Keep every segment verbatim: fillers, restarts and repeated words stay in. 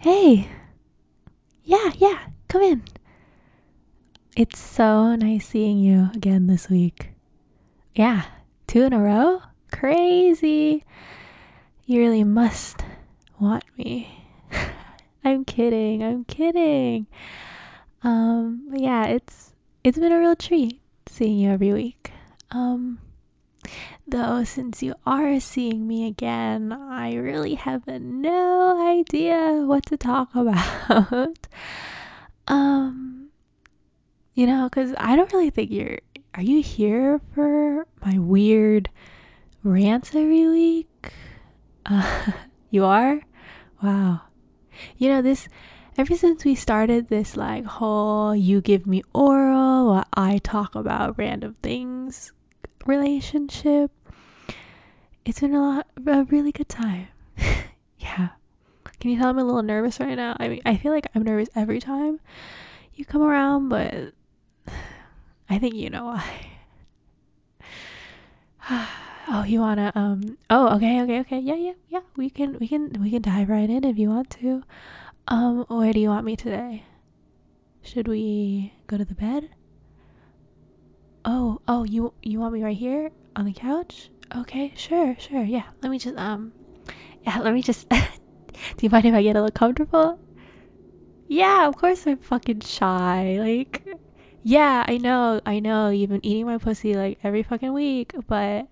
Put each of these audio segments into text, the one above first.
Hey, yeah, yeah, come in. It's so nice seeing you again this week. Yeah, two in a row? Crazy. You really must want me. I'm kidding, I'm kidding. Um, but yeah, it's it's been a real treat seeing you every week. Um, though since you are seeing me again, I really have no idea what to talk about. um, You know, because I don't really think you're. Are you here for my weird rants every week? Uh, you are? Wow. You know, this. Ever since we started this, like, whole you give me oral while I talk about random things relationship, it's been a, lot, a really good time. Yeah. Can you tell I'm a little nervous right now? I mean, I feel like I'm nervous every time you come around, but I think you know why. Oh, you wanna um oh, okay, okay, okay. Yeah, yeah, yeah. We can we can we can dive right in if you want to. Um, where do you want me today? Should we go to the bed? Oh, oh, you you want me right here on the couch? Okay, sure, sure. Yeah. Let me just um yeah, let me just Do you mind if I get a little comfortable? Yeah, of course I'm fucking shy. Like yeah, I know, I know. You've been eating my pussy like every fucking week, but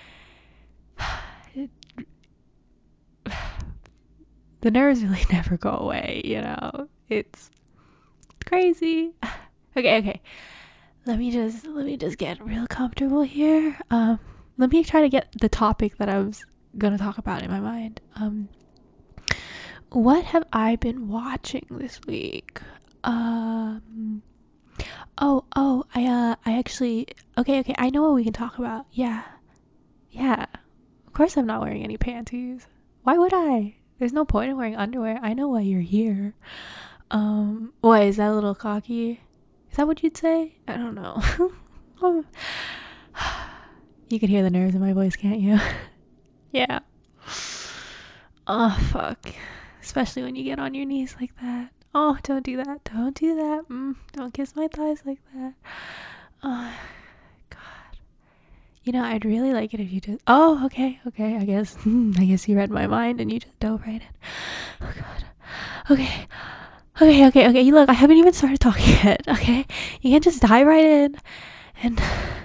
the nerves really never go away, you know? It's crazy. Okay, okay. Let me just let me just get real comfortable here. Um let me try to get the topic that I was gonna talk about in my mind. Um what have I been watching this week? Um oh oh I uh I actually okay, okay, I know what we can talk about. Yeah. Yeah. Of course I'm not wearing any panties. Why would I? There's no point in wearing underwear. I know why you're here. Um, what is that a little cocky? Is that what you'd say? I don't know. Oh. You can hear the nerves in my voice, can't you? Yeah. Oh, fuck. Especially when you get on your knees like that. Oh, don't do that. Don't do that. Mm, don't kiss my thighs like that. Oh, God. You know, I'd really like it if you just. Oh, okay, okay. I guess. I guess you read my mind and you just dove right in. Oh, God. Okay. Okay, okay, okay. You look, I haven't even started talking yet, okay? You can't just dive right in and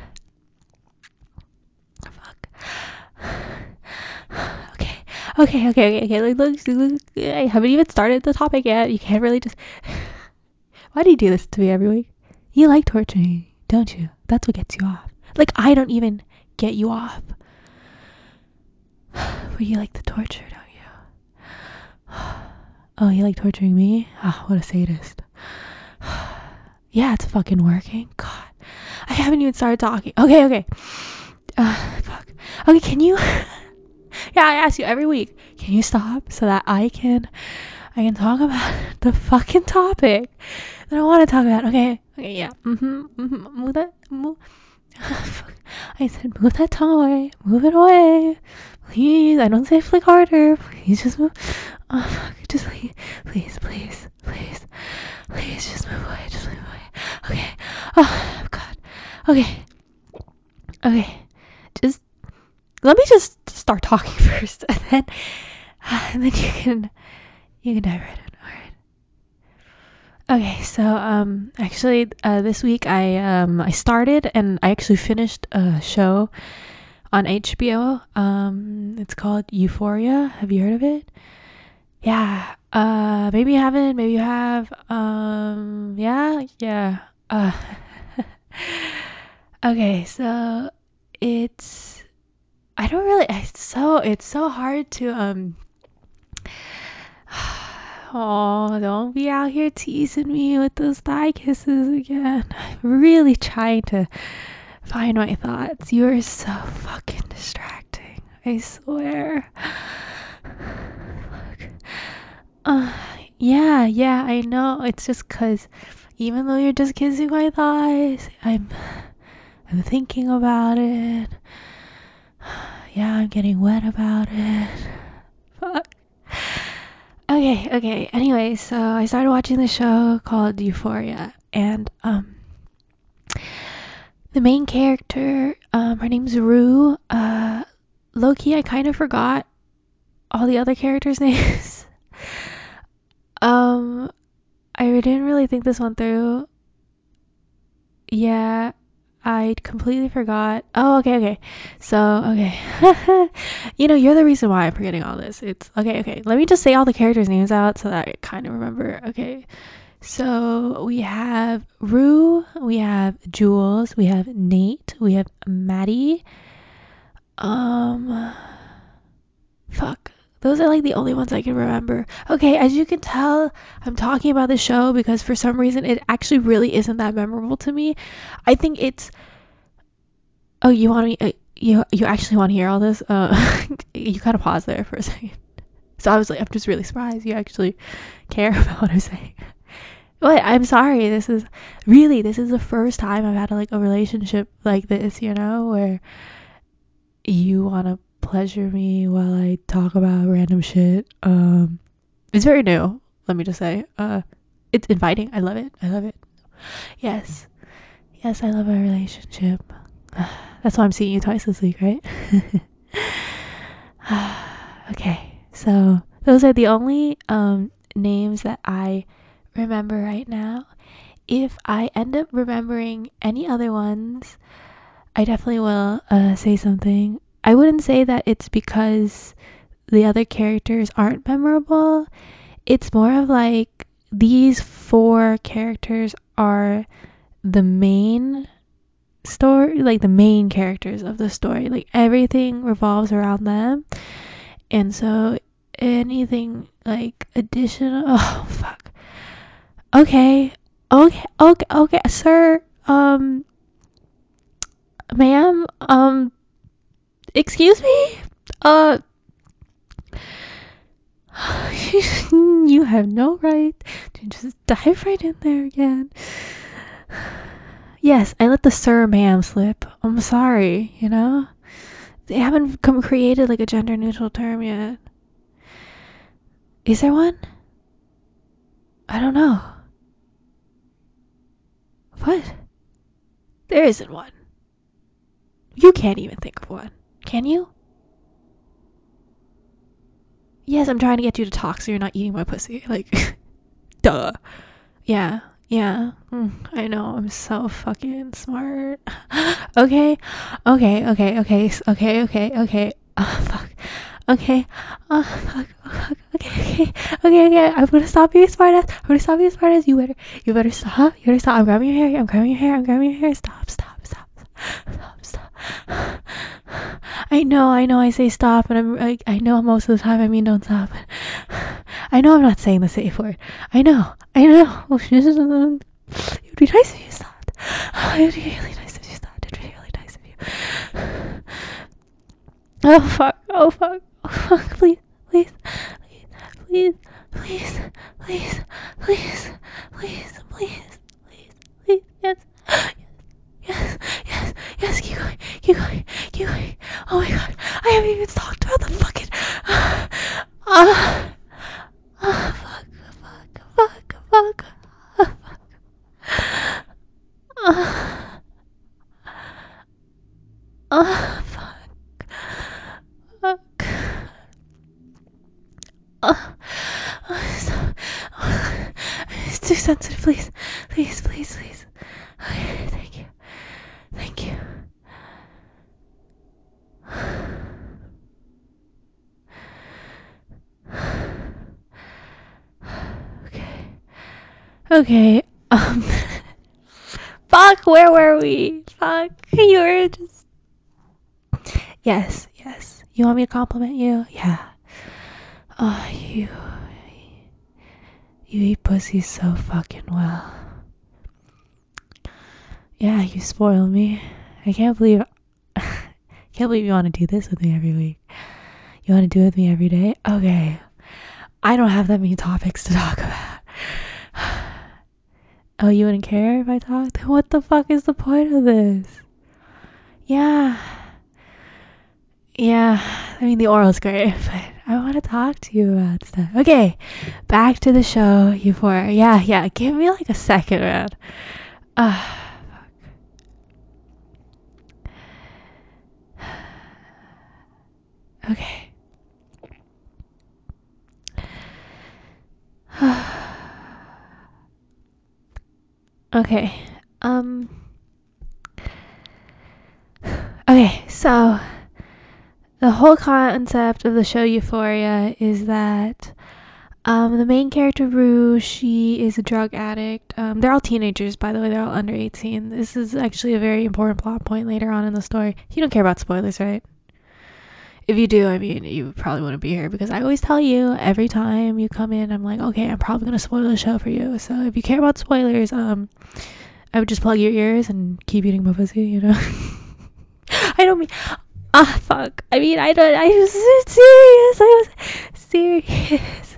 fuck. Okay. Okay, okay, okay, okay. Like, look, look, I haven't even started the topic yet. You can't really just Why do you do this to me every week? You like torturing me, don't you? That's what gets you off. Like I don't even get you off. But you like the torture, don't you? Oh, you like torturing me? Ah, oh, what a sadist. Yeah, it's fucking working. God. I haven't even started talking. Okay, okay. Uh, fuck. Okay, can you? Yeah, I ask you every week. Can you stop so that I can, I can talk about the fucking topic that I want to talk about? Okay, okay, yeah. Mhm, mhm. Move that, move. Fuck. I said, move that tongue away. Move it away, please. I don't say flick harder. Please just move. Oh fuck, just please, please, please, please, please, just move away. Just move away. Okay. Oh God. Okay. Okay. Just let me just start talking first, and then and then you can you can dive right in. All right. Okay. So um, actually, uh, this week I um I started and I actually finished a show on H B O. Um, it's called Euphoria. Have you heard of it? Yeah. Uh, maybe you haven't. Maybe you have. Um, yeah, yeah. Uh, okay. So it's I don't really. It's so it's so hard to um. Oh, don't be out here teasing me with those thigh kisses again. I'm really trying to find my thoughts. You are so fucking distracting. I swear. Fuck. Uh, yeah, yeah, I know. It's just 'cause even though you're just kissing my thighs, I'm I'm thinking about it. Yeah, I'm getting wet about it. Fuck. Okay, Okay, okay. Anyway, so I started watching the show called Euphoria, and um, the main character, um, her name's Rue. Uh, low key, I kind of forgot all the other characters' names. um, I didn't really think this one through. Yeah, I completely forgot. Oh, okay, okay. So, okay. You know, you're the reason why I'm forgetting all this. It's okay, okay. Let me just say all the characters' names out so that I kind of remember. Okay. So, we have Rue, we have Jules, we have Nate, we have Maddie. Um, fuck. Those are like the only ones I can remember. Okay, as you can tell, I'm talking about the show because for some reason it actually really isn't that memorable to me. I think it's Oh, you want me? Uh, you you actually want to hear all this? Uh, you kind of paused there for a second. So I was like, I'm just really surprised you actually care about what I'm saying. What? I'm sorry. This is really this is the first time I've had like a relationship like this, you know, where you want to pleasure me while I talk about random shit. Um, it's very new. Let me just say. Uh, it's inviting. I love it. I love it. Yes. Yes, I love our relationship. That's why I'm seeing you twice this week, right? Okay, so those are the only um, names that I remember right now. If I end up remembering any other ones, I definitely will uh, say something. I wouldn't say that it's because the other characters aren't memorable. It's more of like these four characters are the main story, like the main characters of the story. Like everything revolves around them. And so anything like additional, oh fuck. Okay. Okay. Okay. Okay, sir. Um ma'am, um excuse me? Uh you have no right to just dive right in there again. Yes, I let the sir ma'am slip. I'm sorry, you know? They haven't come created like a gender neutral term yet. Is there one? I don't know. What? There isn't one. You can't even think of one. Can you? Yes, I'm trying to get you to talk so you're not eating my pussy. Like, duh. Yeah, yeah. Mm, I know, I'm so fucking smart. Okay, okay, okay, okay, okay, okay, okay. Oh, fuck. Okay. Oh, fuck. Oh, fuck. Okay, okay, okay, okay. I'm gonna stop being smart ass. I'm gonna stop being smart ass. You better, you better stop. You better stop. I'm grabbing your hair. I'm grabbing your hair. I'm grabbing your hair. Stop, stop, stop, stop, stop. I know, I know. I say stop, and I'm like, I know most of the time I mean don't stop. But I know I'm not saying the safe word. I know, I know. It would be nice if you stopped. It would be really nice if you stopped. It would be really nice if you. Oh fuck! Oh fuck! Oh fuck! Please, please, please, please, please, please, please, please, please, please, yes, yes, yes, yes. Keep going, keep going, keep going. Oh my god! I haven't even talked about the fucking. Ah, uh, uh, fuck, fuck, fuck, fuck, fuck. Uh, uh, fuck, fuck. Uh, uh, stop. Uh, it's too sensitive. Please, please, please, please. Okay, thank you, thank you. Okay, okay. Um, fuck. Where were we? Fuck. You were just. Yes, yes. You want me to compliment you? Yeah. Oh, you. You eat pussy so fucking well. Yeah, you spoil me. I can't believe can't believe you want to do this with me every week. You want to do it with me every day? Okay. I don't have that many topics to talk about. Oh, you wouldn't care if I talked? What the fuck is the point of this? Yeah. Yeah. I mean, the oral is great, but I want to talk to you about stuff. Okay, back to the show, Euphoria. Yeah, yeah. Give me like a second, man. Uh, okay. Okay. Um. Okay. So the whole concept of the show Euphoria is that um the main character Rue, she is a drug addict. Um, they're all teenagers, by the way. They're all under eighteen. This is actually a very important plot point later on in the story. You don't care about spoilers, right? If you do, I mean, you probably wouldn't be here because I always tell you every time you come in, I'm like, okay, I'm probably gonna spoil the show for you. So if you care about spoilers, um, I would just plug your ears and keep eating my pussy, you know. I don't mean, ah, fuck. I mean, I don't. I was serious. I was serious.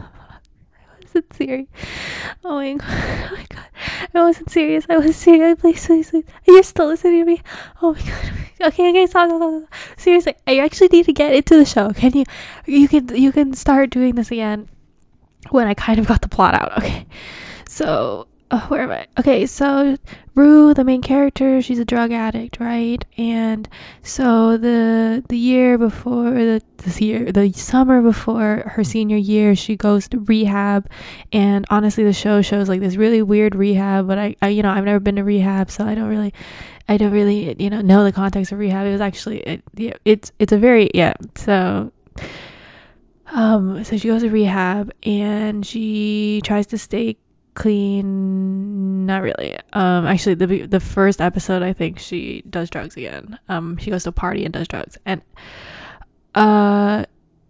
I wasn't serious. Oh my god. Oh my god. I wasn't serious. I was serious. Please, please, please. You're still listening to me. Oh my god. Okay, okay, stop, stop, stop. Seriously, I actually need to get into the show. Can you? You can. You can start doing this again when I kind of got the plot out. Okay. So, uh, where am I? Okay, so Rue, the main character, she's a drug addict, right? And so the the year before the this year, the summer before her senior year, she goes to rehab. And honestly, the show shows like this really weird rehab. But I, I you know, I've never been to rehab, so I don't really, I don't really, you know, know the context of rehab. It was actually, it, yeah, it's it's a very yeah. So um, so she goes to rehab and she tries to stay clean. Not really. Um, actually, the the first episode, I think she does drugs again. Um, she goes to a party and does drugs. And uh,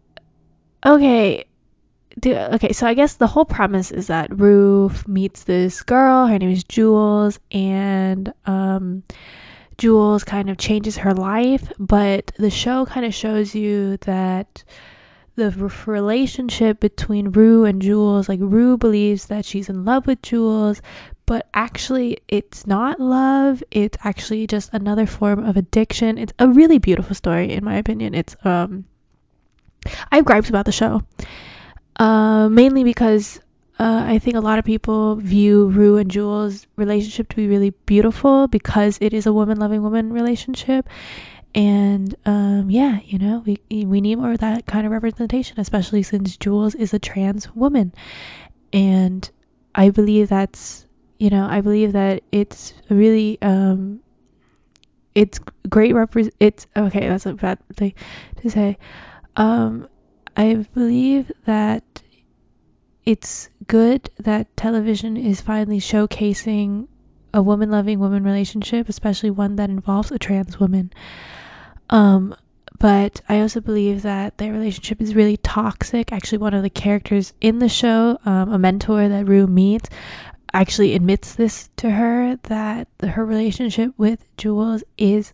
okay, do, okay. So I guess the whole premise is that Rue meets this girl. Her name is Jules, and um, Jules kind of changes her life. But the show kind of shows you that the relationship between Rue and Jules, like Rue believes that she's in love with Jules, but actually it's not love. It's actually just another form of addiction. It's a really beautiful story, in my opinion. It's um, I have gripes about the show, uh, mainly because uh, I think a lot of people view Rue and Jules' relationship to be really beautiful because it is a woman loving woman relationship. And um, yeah, you know, we we need more of that kind of representation, especially since Jules is a trans woman. And I believe that's, you know, I believe that it's really um, it's great represent. It's okay. That's a bad thing to say. Um, I believe that it's good that television is finally showcasing a woman loving woman relationship, especially one that involves a trans woman. Um, but I also believe that their relationship is really toxic. Actually, one of the characters in the show, um, a mentor that Rue meets, actually admits this to her that the, her relationship with Jules is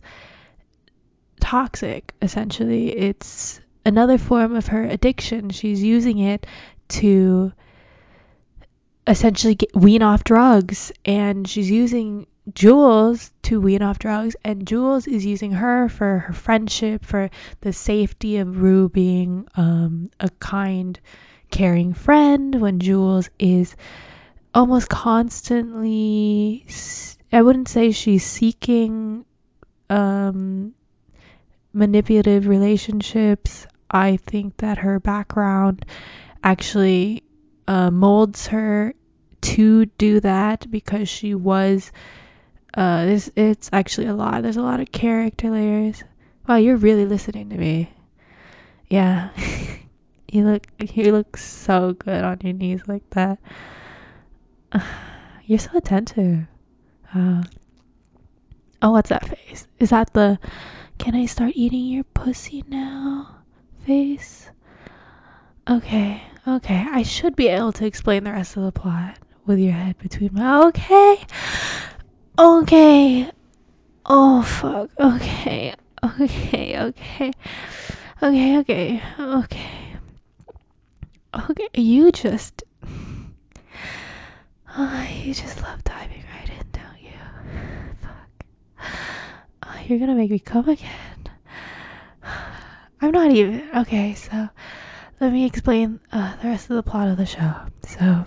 toxic. Essentially, it's another form of her addiction. She's using it to essentially get, wean off drugs, and she's using Jules to wean off drugs, and Jules is using her for her friendship, for the safety of Rue being um, a kind, caring friend, when Jules is almost constantly, I wouldn't say she's seeking um, manipulative relationships. I think that her background actually uh, molds her to do that because she was uh this it's actually a lot. There's a lot of character layers. Wow, you're really listening to me. Yeah. you look you look so good on your knees like that. You're so attentive. uh, oh, what's that face? Is that the can I start eating your pussy now face? Okay, okay. I should be able to explain the rest of the plot with your head between my. Okay, okay. Oh fuck. Okay, okay, okay, okay, okay, okay, okay. You just, oh, you just love diving right in, don't you? Fuck. Oh, you're gonna make me come again. I'm not even okay. So let me explain uh, the rest of the plot of the show. So,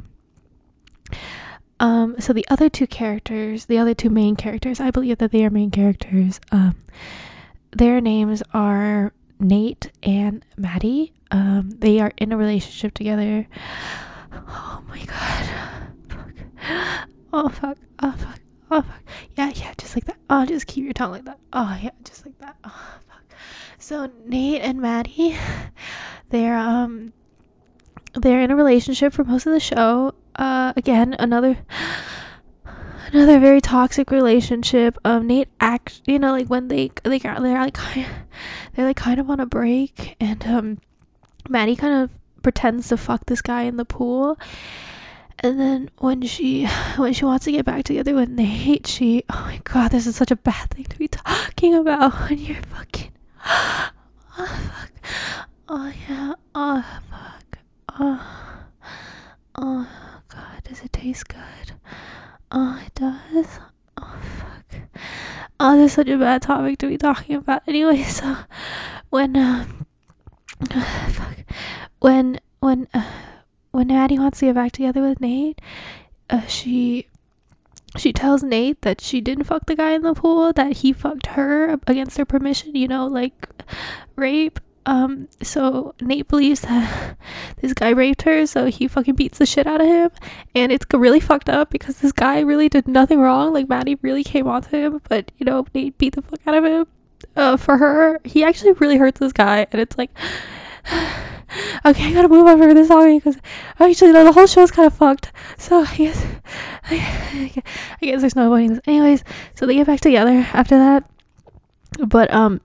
um, so the other two characters, the other two main characters, I believe that they are main characters. Um, their names are Nate and Maddie. Um, they are in a relationship together. Oh my god. Fuck. Oh fuck. Oh fuck. Oh fuck. Yeah, yeah, just like that. Oh, just keep your tongue like that. Oh yeah, just like that. Oh fuck. So Nate and Maddie, they're um they're in a relationship for most of the show. Uh, again, another another very toxic relationship. Um, Nate act, you know, like when they they got they're like kind of, they're like kind of on a break, and um, Maddie kind of pretends to fuck this guy in the pool, and then when she when she wants to get back together with Nate, she oh my god, this is such a bad thing to be talking about when you're fucking. Oh fuck. Oh yeah. Oh fuck. Oh. Oh god, does it taste good? Oh, it does? Oh fuck. Oh, this is such a bad topic to be talking about. Anyway, so when um fuck when when uh, when Addie wants to get back together with Nate, uh, she she tells Nate that she didn't fuck the guy in the pool, that he fucked her against her permission, you know, like rape. Um, so Nate believes that this guy raped her, so he fucking beats the shit out of him. And it's really fucked up because this guy really did nothing wrong. Like, Maddie really came on to him, but, you know, Nate beat the fuck out of him. Uh, for her, he actually really hurts this guy, and it's like, okay, I gotta move on from this song because actually, no, the whole show's kind of fucked. So I guess, I, I guess there's no avoiding this. Anyways, so they get back together after that, but um,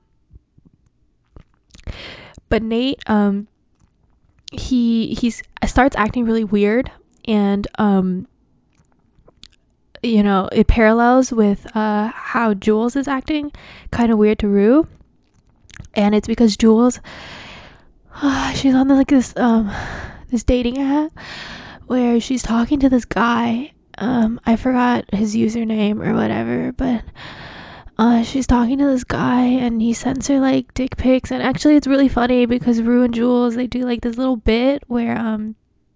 but Nate um, he he's starts acting really weird, and um, you know, it parallels with uh how Jules is acting kind of weird to Rue, and it's because Jules, uh, she's on like this um this dating app where she's talking to this guy. Um, I forgot his username or whatever, but uh, she's talking to this guy and he sends her like dick pics. And actually, it's really funny because Rue and Jules, they do like this little bit where um,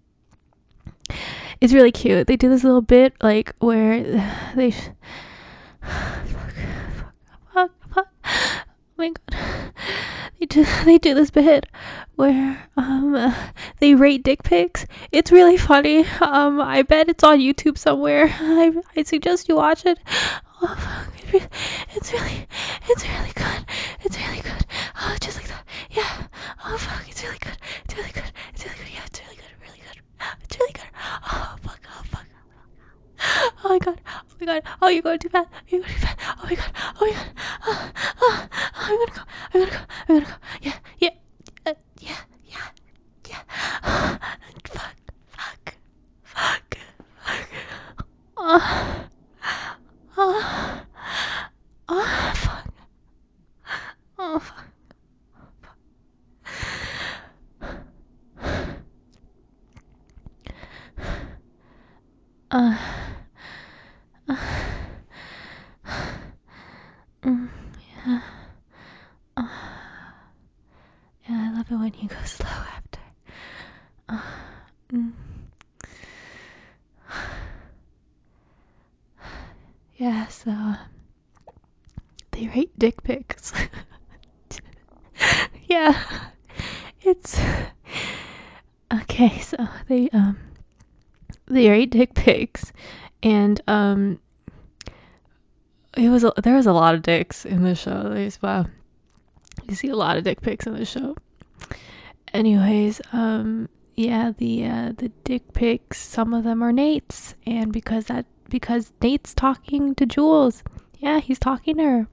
it's really cute. They do this little bit like where they. fuck, fuck, fuck. Oh my god. They do they do this bit where um uh, they rate dick pics. It's really funny. Um I bet it's on YouTube somewhere. I I suggest you watch it. Oh fuck. It's really it's really good. It's really good. Oh, just like that. Yeah. Oh fuck, it's really good. It's really good. It's really good. Yeah, it's really good. Really good. It's really good. Oh fuck. Oh fuck. Oh my god. Oh my god. Oh, you're going too fast. You're going too fast. Oh my god. Oh my god. Oh, oh, oh, I'm gonna go. I'm gonna go. I'm gonna go. Yeah. Yeah. Uh, yeah. Yeah. Yeah. Fuck. Fuck. Fuck. Fuck. Oh. Oh. Oh. Fuck. Oh. Fuck. Uh. Uh. Mm, yeah. Uh. Yeah, I love it when you go slow after. Uh. Mm. Yeah, so they rate dick pics. Yeah, it's okay. So they um they rate dick pics, and um it was a, there was a lot of dicks in the show. There's wow, you see a lot of dick pics in the show. Anyways, um yeah, the uh, the dick pics, some of them are Nate's, and because that because Nate's talking to Jules. Yeah, he's talking to her.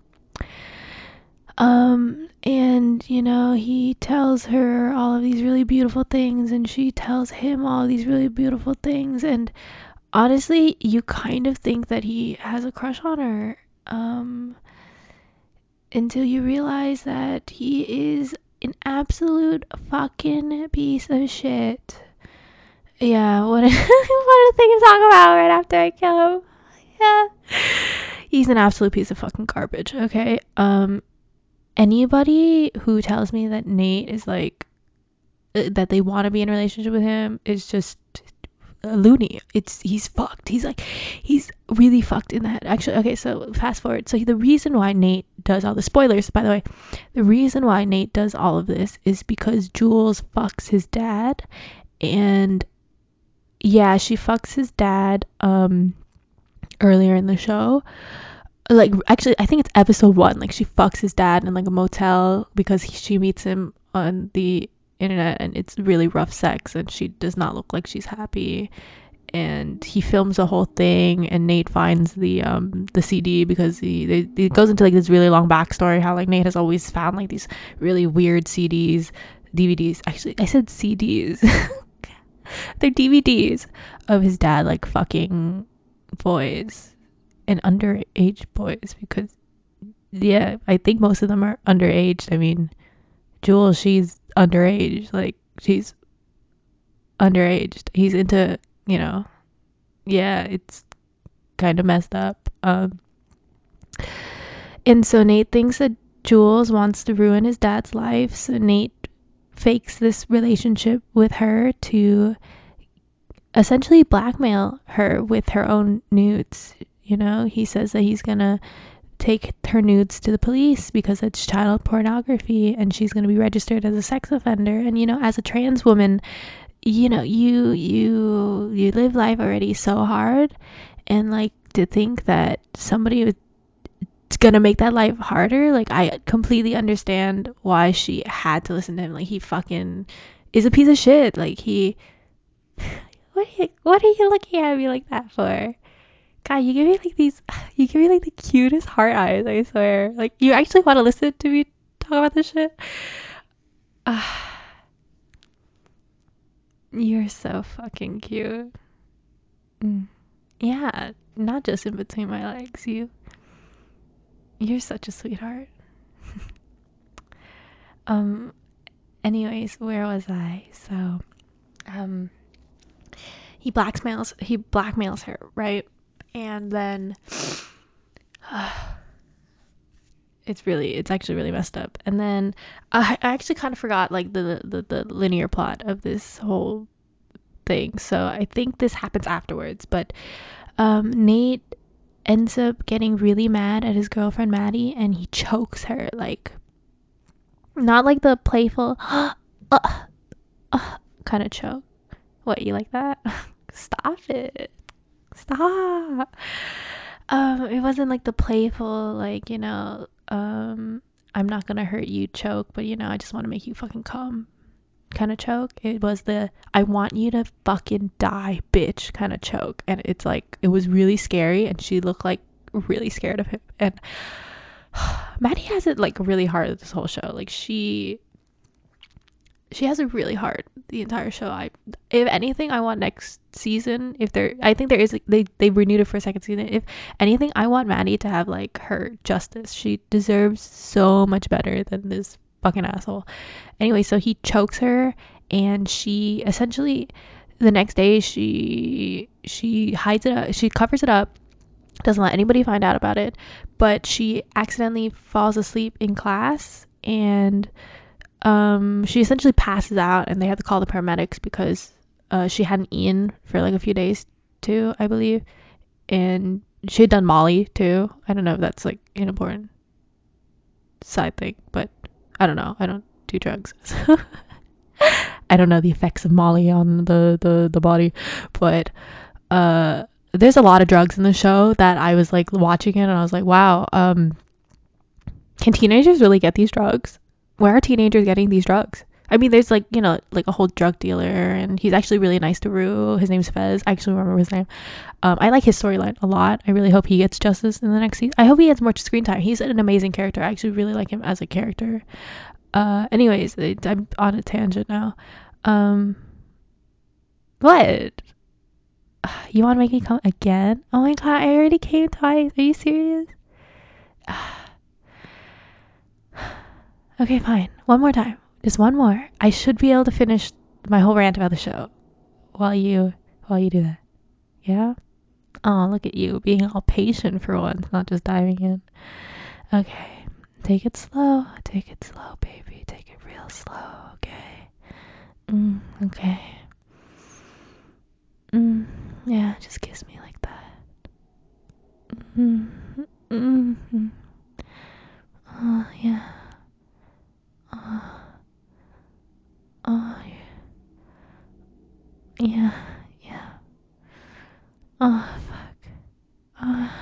Um, and you know, he tells her all of these really beautiful things, and she tells him all these really beautiful things. And honestly, you kind of think that he has a crush on her, um, until you realize that he is an absolute fucking piece of shit. Yeah, what a, what a thing to talk about right after I kill him. Yeah. He's an absolute piece of fucking garbage, okay? Um, anybody who tells me that Nate is like uh, that they want to be in a relationship with him is just uh, loony. It's he's fucked. He's like he's really fucked in the head. Actually, okay, so fast forward. So the reason why Nate does all the spoilers, by the way, the reason why Nate does all of this is because Jules fucks his dad, and yeah, she fucks his dad um earlier in the show. Like actually, I think it's episode one. Like she fucks his dad in like a motel because he, she meets him on the internet, and it's really rough sex, and she does not look like she's happy, and he films the whole thing, and Nate finds the um the C D because he they, it goes into like this really long backstory how like Nate has always found like these really weird C Ds, D V Ds. Actually, I said C Ds. They're D V Ds of his dad like fucking boys and underage boys because yeah, I think most of them are underage. I mean, Jules, she's underage. Like she's underage. He's into, you know, yeah, it's kind of messed up. Um, and so Nate thinks that Jules wants to ruin his dad's life. So Nate fakes this relationship with her to essentially blackmail her with her own nudes. You know, he says that he's gonna take her nudes to the police because it's child pornography and she's going to be registered as a sex offender. And you know, as a trans woman, you know, you you you live life already so hard, and like to think that somebody is going to make that life harder, like I completely understand why she had to listen to him. Like he fucking is a piece of shit. Like he what are you, what are you looking at me like that for? God, you give me like these, you give me like the cutest heart eyes, I swear. Like, you actually want to listen to me talk about this shit? Uh, you're so fucking cute. Mm. Yeah, not just in between my legs. You, you're such a sweetheart. um, anyways, where was I? So, um, he blackmails, he blackmails her, right? And then, it's really it's actually really messed up. And then I, I actually kind of forgot like the, the the linear plot of this whole thing, so I think this happens afterwards. But um Nate ends up getting really mad at his girlfriend Maddie, and he chokes her, like not like the playful uh, uh, kind of choke. What, you like that? Stop it, stop. Um, it wasn't like the playful, like, you know, um, I'm not gonna hurt you choke, but you know, I just want to make you fucking come kind of choke. It was the I want you to fucking die, bitch kind of choke. And it's like, it was really scary, and she looked like really scared of him. And Maddie has it like really hard this whole show. Like, she she has it really hard the entire show. I, if anything, I want next season. If there, I think there is. They they renewed it for a second season. If anything, I want Maddie to have like her justice. She deserves so much better than this fucking asshole. Anyway, so he chokes her, and she essentially the next day she she hides it up. She covers it up. Doesn't let anybody find out about it. But she accidentally falls asleep in class, and um, she essentially passes out, and they have to call the paramedics because uh, she hadn't eaten for like a few days too, I believe, and she had done Molly too. I don't know if that's like an important side thing, but I don't know. I don't do drugs. I don't know the effects of Molly on the the the body, but uh, there's a lot of drugs in the show that I was like watching it, and I was like, wow, um, can teenagers really get these drugs? Where are teenagers getting these drugs? I mean, there's like, you know, like a whole drug dealer, and he's actually really nice to Rue. His name's Fez. I actually remember his name. Um, I like his storyline a lot. I really hope he gets justice in the next season. I hope he gets more screen time. He's an amazing character. I actually really like him as a character. Uh, anyways, I'm on a tangent now. Um, what? You want to make me come again? Oh my god, I already came twice. Are you serious? Okay, fine. One more time. Just one more. I should be able to finish my whole rant about the show while you while you do that. Yeah? Oh, look at you being all patient for once, not just diving in. Okay. Take it slow. Take it slow, baby. Take it real slow, okay? Mm, okay. Mm, yeah, just kiss me like that. Mm, mm, mm. Oh, yeah. Oh, oh, yeah, yeah. Oh, fuck. Oh,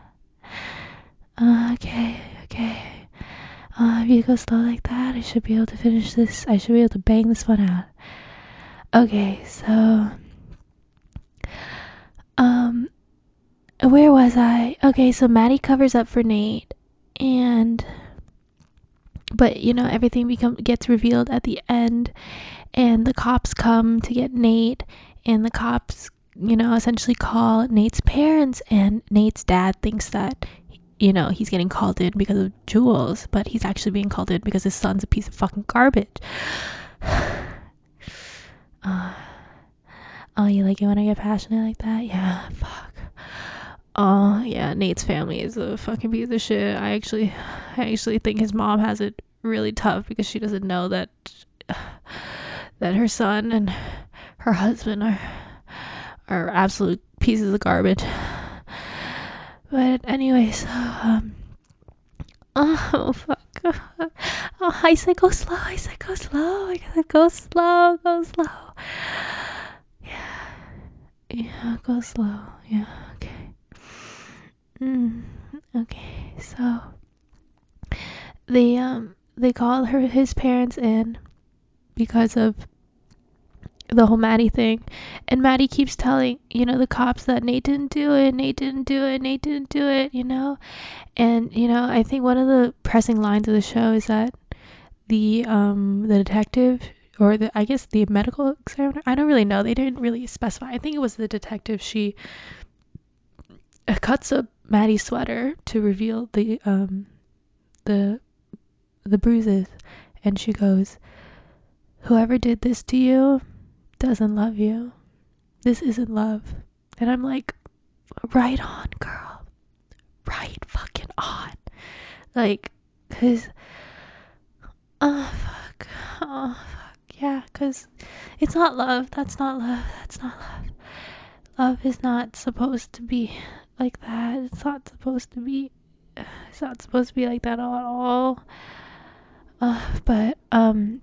uh, okay, okay. Uh, if you go slow like that, I should be able to finish this. I should be able to bang this one out. Okay, so, um, where was I? Okay, so Maddie covers up for Nate, and but you know everything become gets revealed at the end, and the cops come to get Nate, and the cops, you know, essentially call Nate's parents, and Nate's dad thinks that, you know, he's getting called in because of Jules, but he's actually being called in because his son's a piece of fucking garbage. uh, oh, you like it when I get passionate like that? Yeah, fuck. Oh, yeah, Nate's family is a fucking piece of shit. I actually, I actually think his mom has it really tough because she doesn't know that, that her son and her husband are, are absolute pieces of garbage. But anyways, um, oh fuck. Oh, I said go slow. I said go slow. I gotta go slow. Go slow. Yeah. Yeah. Go slow. Yeah. Okay. Mm, okay. So they um they called her his parents in because of the whole Maddie thing, and Maddie keeps telling, you know, the cops that Nate didn't do it. Nate didn't do it. Nate didn't do it. You know. And you know, I think one of the pressing lines of the show is that the um the detective, or the I guess the medical examiner, I don't really know. They didn't really specify. I think it was the detective. She uh, cuts up Maddie's sweater to reveal the um the the bruises, and she goes, "Whoever did this to you doesn't love you. This isn't love." And I'm like, right on, girl. Right fucking on. Like, cause oh fuck. Oh fuck. Yeah, cause it's not love. That's not love. That's not love. Love is not supposed to be like that. It's not supposed to be. It's not supposed to be like that at all. Uh, but um,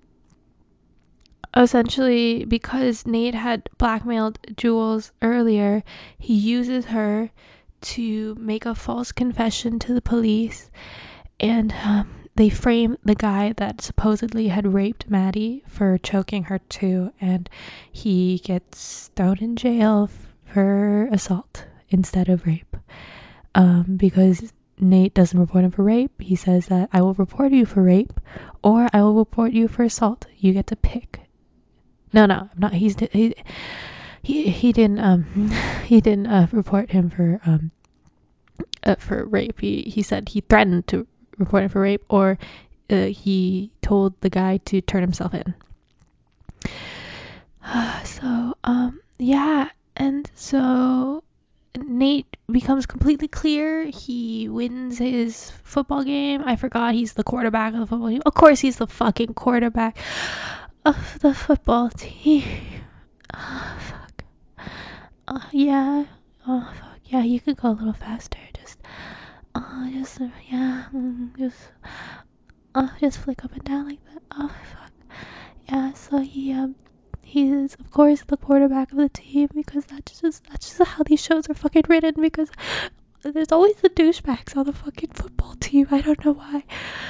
essentially, because Nate had blackmailed Jules earlier, he uses her to make a false confession to the police, and um, they frame the guy that supposedly had raped Maddie for choking her too, and he gets thrown in jail for assault instead of rape. Um, because Nate doesn't report him for rape. He says that I will report you for rape, or I will report you for assault. You get to pick. No, no, I'm not. He's he he, he didn't um he didn't uh, report him for um uh, for rape. He he said he threatened to report him for rape, or uh, he told the guy to turn himself in. So um yeah, and so Nate becomes completely clear. He wins his football game. I forgot he's the quarterback of the football team. Of course, he's the fucking quarterback of the football team. Oh, fuck. Uh, yeah. Oh, fuck. Yeah, you could go a little faster. Just, uh, just, uh, yeah. Mm, just, uh, just flick up and down like that. Oh, fuck. Yeah, so he, um, he is, of course, the quarterback of the team because that's just, that's just how these shows are fucking written because there's always the douchebags on the fucking football team. I don't know why.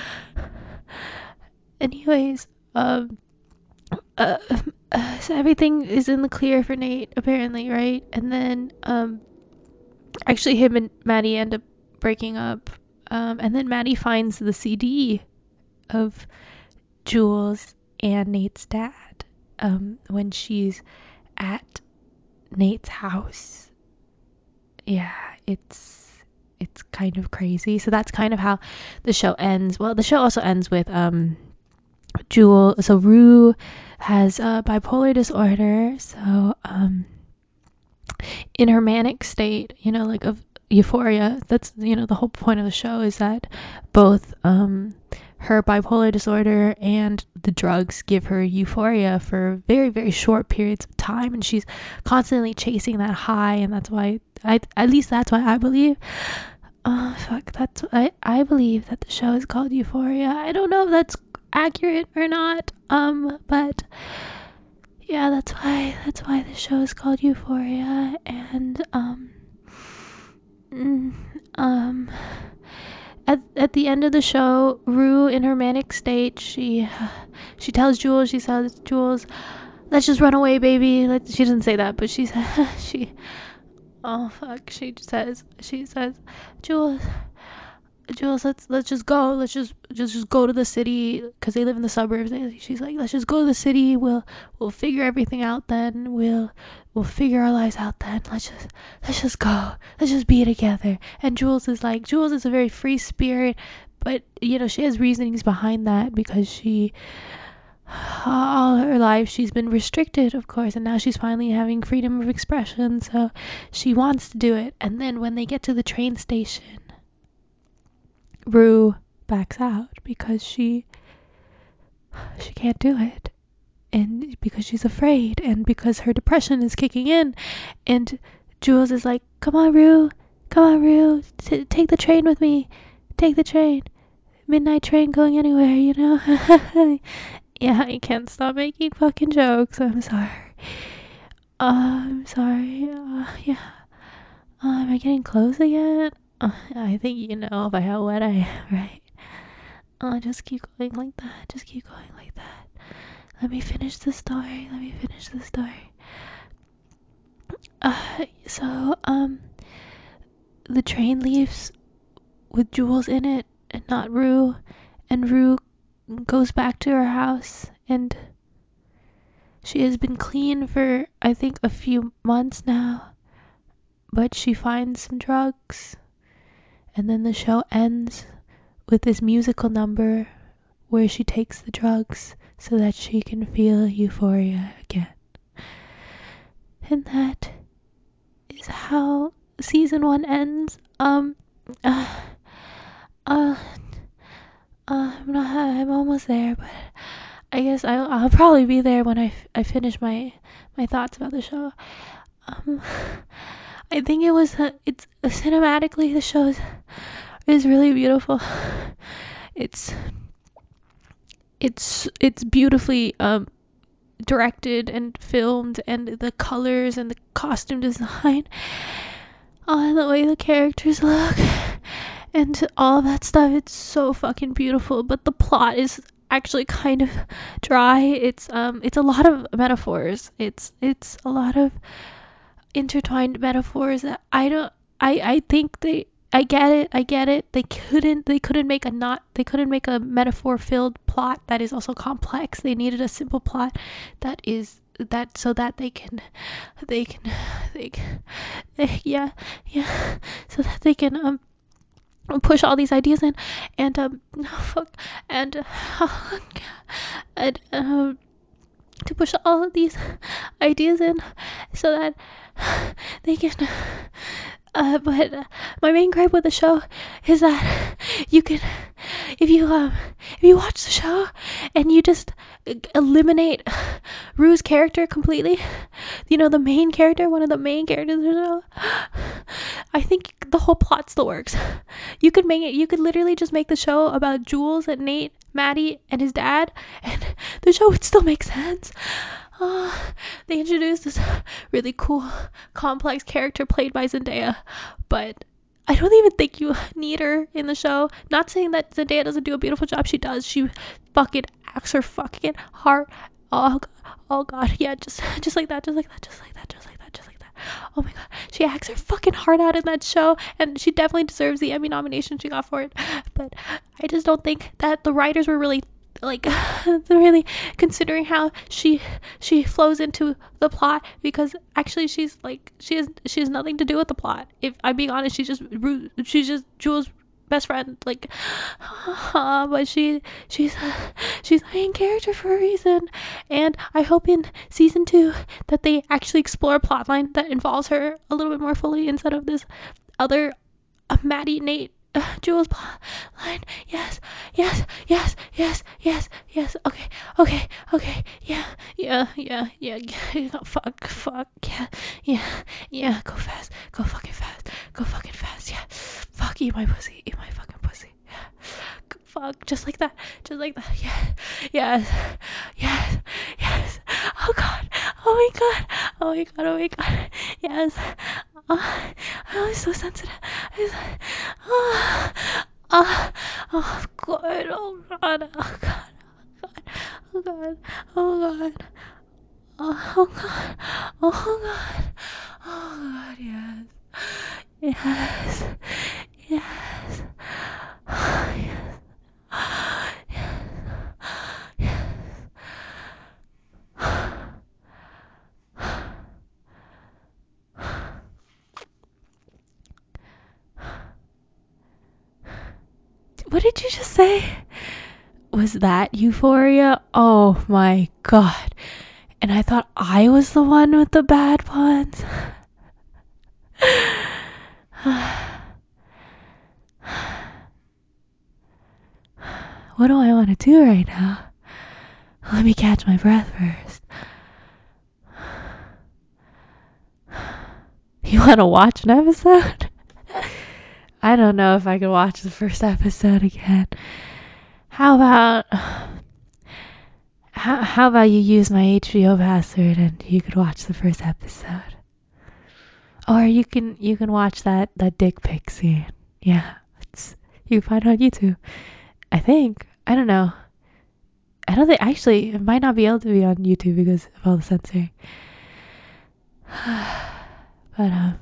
Anyways, um, uh, uh, so everything is in the clear for Nate, apparently, right? And then, um, actually, him and Maddie end up breaking up. Um, and then Maddie finds the C D of Jules and Nate's dad, um, when she's at Nate's house. Yeah, it's it's kind of crazy. So that's kind of how the show ends. Well, the show also ends with um Jewel. So Rue has uh, bipolar disorder. So um in her manic state, you know, like of euphoria. That's, you know, the whole point of the show is that both um her bipolar disorder and the drugs give her euphoria for very, very short periods of time, and she's constantly chasing that high, and that's why I at least that's why I believe uh fuck that's I I believe that the show is called Euphoria. I don't know if that's accurate or not, um but yeah, that's why that's why the show is called Euphoria. And um mm, um at, at the end of the show, Rue, in her manic state, she she tells Jules, she says, Jules, let's just run away, baby. Let she doesn't say that, but she says, she, oh fuck, she says, she says, Jules, Jules, let's let's just go. Let's just just just go to the city because they live in the suburbs. She's like, let's just go to the city. We'll we'll figure everything out then. We'll we'll figure our lives out then. Let's just let's just go. Let's just be together. And Jules is like, Jules is a very free spirit, but you know she has reasonings behind that because she all her life she's been restricted, of course, and now she's finally having freedom of expression. So she wants to do it. And then when they get to the train station, Rue backs out because she she can't do it, and because she's afraid, and because her depression is kicking in. And Jules is like, come on, Rue, come on, Rue, T- take the train with me, take the train, midnight train going anywhere, you know. Yeah, I can't stop making fucking jokes. I'm sorry. uh, I'm sorry. Uh, yeah. Uh, am I getting close again? uh, I think you know by how wet I am, right? Oh, just keep going like that. Just keep going like that. Let me finish the story. Let me finish the story. Uh, so, um, the train leaves with Jules in it and not Rue. And Rue goes back to her house, and she has been clean for, I think, a few months now. But she finds some drugs. And then the show ends with this musical number where she takes the drugs so that she can feel euphoria again. And that is how season one ends. Um, uh, uh, uh I'm not. I'm almost there, but I guess I'll, I'll probably be there when I, f- I finish my my thoughts about the show. Um, I think it was. Uh, it's uh, cinematically the show is, is really beautiful. It's it's it's beautifully um directed and filmed, and the colors and the costume design, oh, the way the characters look and all that stuff, it's so fucking beautiful. But the plot is actually kind of dry. It's um it's a lot of metaphors. It's it's a lot of intertwined metaphors that I don't I I think they I get it. I get it. They couldn't they couldn't make a not they couldn't make a metaphor filled plot that is also complex. They needed a simple plot that is that so that they can they can they can, yeah, yeah, so that they can um push all these ideas in. And um oh, fuck, and uh, and um to push all of these ideas in so that they can uh, but uh, my main gripe with the show is that you can if you um if you watch the show and you just eliminate Rue's character completely, you know, the main character, one of the main characters of the show, I think the whole plot still works. You could make it you could literally just make the show about Jules and Nate, Maddie, and his dad, and the show would still make sense. Uh, they introduced this really cool, complex character played by Zendaya, but I don't even think you need her in the show. Not saying that Zendaya doesn't do a beautiful job. She does. She fucking acts her fucking heart. Oh, oh god, yeah, just, just like that, just like that, just like that, just like that, just like that. Oh my god, she acts her fucking heart out in that show, and she definitely deserves the Emmy nomination she got for it. But I just don't think that the writers were really like really considering how she she flows into the plot, because actually she's like she has she has nothing to do with the plot. If I'm being honest, she's just she's just Jules' best friend, like uh, but she she's she's the main character for a reason. And I hope in season two that they actually explore a plotline that involves her a little bit more fully instead of this other uh, Maddie, Nate, Uh, Jules line. Yes, yes, yes, yes, yes, yes. Okay, okay, okay. Yeah, yeah, yeah, yeah. yeah. Fuck, fuck. Yeah, yeah, yeah. Go fast. Go fucking fast. Go fucking fast. Yeah. Fuck, eat my pussy. Eat my fucking pussy. Yeah. Fuck, just like that. Just like that. Yeah. Yes. Yes. Yes. Oh god. Oh my god. Oh my god. Oh my god. Yes. Oh, I'm so sensitive. Oh, oh, oh god. Oh god. Oh god. Oh god. Oh god. Oh god. Oh god. Oh god. Yes. Yes. Yes. Yes. Yes. What did you just say? Was that Euphoria? Oh my god. And I thought I was the one with the bad puns. What do I want to do right now? Let me catch my breath first. You want to watch an episode? I don't know if I could watch the first episode again. How about how, how about you use my H B O password and you could watch the first episode? Or you can you can watch that that dick pic scene. Yeah, it's you can find it on YouTube. I think. I don't know. I don't think actually it might not be able to be on YouTube because of all the censoring. But um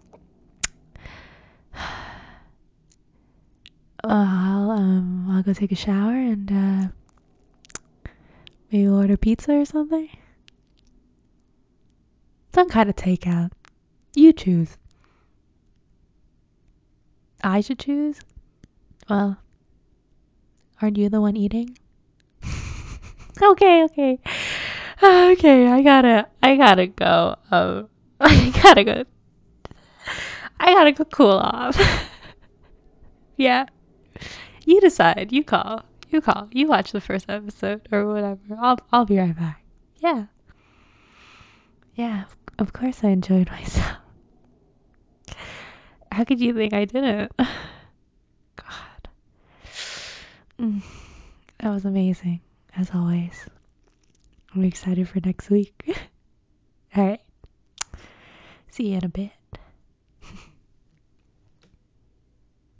I'll um I'll go take a shower and uh maybe order pizza or something. Some kind of takeout. You choose. I should choose? Well, aren't you the one eating? okay, okay. Okay, I gotta I gotta go. Um I gotta go. I gotta go cool off. yeah. You decide. You call. You call. You watch the first episode or whatever. I'll I'll be right back. Yeah. Yeah. Of course I enjoyed myself. How could you think I didn't? God. Mm, that was amazing, as always. I'm excited for next week. Alright. See you in a bit.